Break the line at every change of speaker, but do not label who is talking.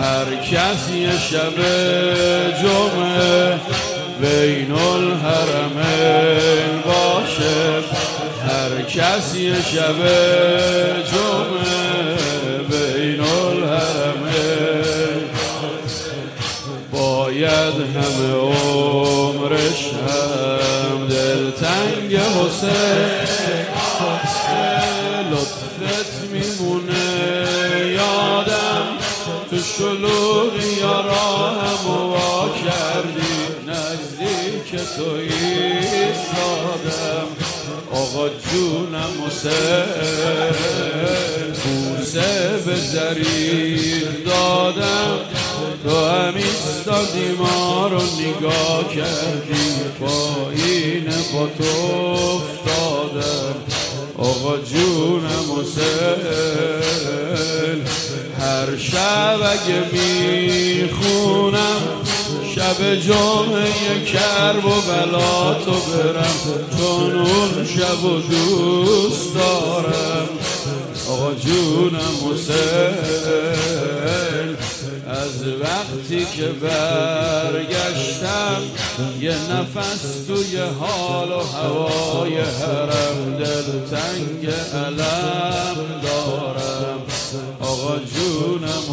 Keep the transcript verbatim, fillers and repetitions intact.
هر کسی شب جمعه بین الحرمین باشه، هر کسی شب جمعه بین الحرمین باید همه عمرش هم دلتنگ حسین، لطفت میمونه یادم تو شلوغی یا راهم وا کردی، نزدیک تو ایستادم آقا جونم حسین، بوسه به ضریر دادم تو هم ایستادی ما رو نگاه کردی، پایین با تو افتادم آقا جونم حسین. هر شب اگه میخونم شب جمعه کرب و بلا تو برم، چون اون شب و دوست دارم آقا جونم حسین. از وقتی که برگشتم یه نفس توی حال و هوای حرم، دلتنگ علم دارم آقا جونم